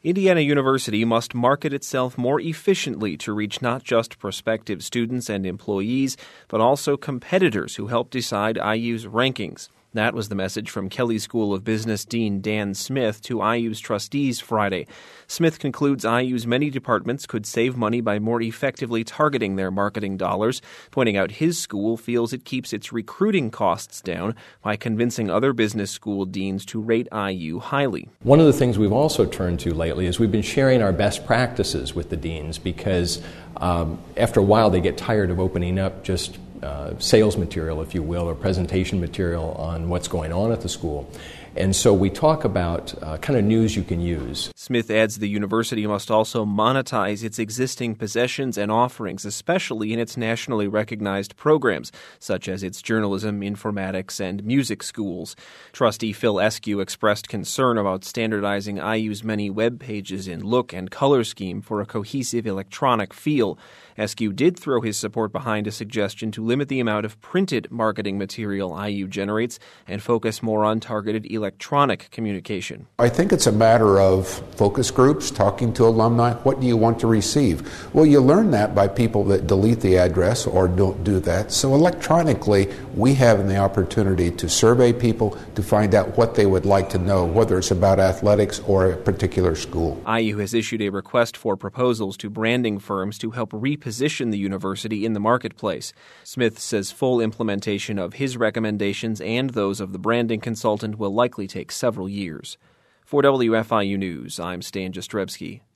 Indiana University must market itself more efficiently to reach not just prospective students and employees, but also competitors who help decide IU's rankings. That was the message from Kelley School of Business Dean Dan Smith to IU's trustees Friday. Smith concludes IU's many departments could save money by more effectively targeting their marketing dollars, pointing out his school feels it keeps its recruiting costs down by convincing other business school deans to rate IU highly. One of the things we've also turned to lately is we've been sharing our best practices with the deans because after a while they get tired of opening up just sales material, if you will, or presentation material on what's going on at the school. And so we talk about kind of news you can use. Smith adds the university must also monetize its existing possessions and offerings, especially in its nationally recognized programs, such as its journalism, informatics, and music schools. Trustee Phil Eskew expressed concern about standardizing IU's many web pages in look and color scheme for a cohesive electronic feel. Eskew did throw his support behind a suggestion to limit the amount of printed marketing material IU generates and focus more on targeted electronic communication. I think it's a matter of focus groups, talking to alumni. What do you want to receive? Well, you learn that by people that delete the address or don't do that. So electronically, we have the opportunity to survey people to find out what they would like to know, whether it's about athletics or a particular school. IU has issued a request for proposals to branding firms to help reposition the university in the marketplace. Smith says full implementation of his recommendations and those of the branding consultant will likely take several years. For WFIU News, I'm Stan Jastrzebski.